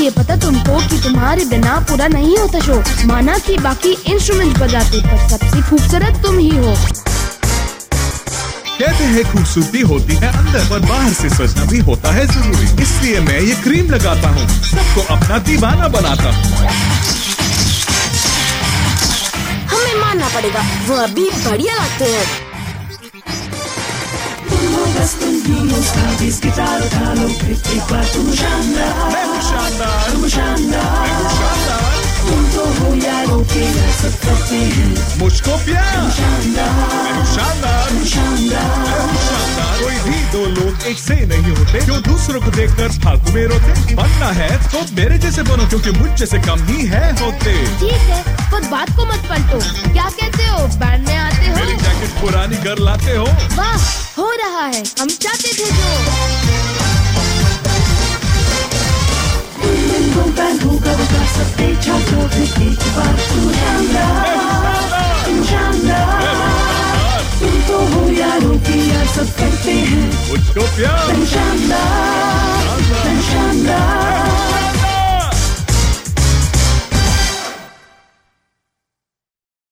ये पता तुमको कि तुम्हारे बिना पूरा नहीं होता शो। माना कि बाकी इंस्ट्रूमेंट बजाते पर सबसे खूबसूरत तुम ही हो। कहते हैं खूबसूरती होती है अंदर और बाहर से सजना भी होता है जरूरी। इसलिए मैं ये क्रीम लगाता हूँ, सबको अपना दीवाना बनाता हूँ। हमें मानना पड़ेगा, वो अभी बढ़िया लगते हैं। तुम तो हो यारों के सब करते हैं। मुझको प्यार शानदार, कोई भी दो लोग एक से नहीं होते। क्यों दूसरों को देखकर फालतू में रोते। बनना है तो मेरे जैसे बनो, क्योंकि मुझ जैसे कम ही है होते। ठीक है, पर बात को मत पलटो। क्या कहते हो, बैंड में आते हो? मेरी जैकेट पुरानी कर लाते हो। वाह, हो रहा है, हम चाहते थे जो। बैंड होगा बता सकते छात्रों एक बार। तुम शानदार, तुम तो हो यारों की यार सब करते हैं। मुझको प्यार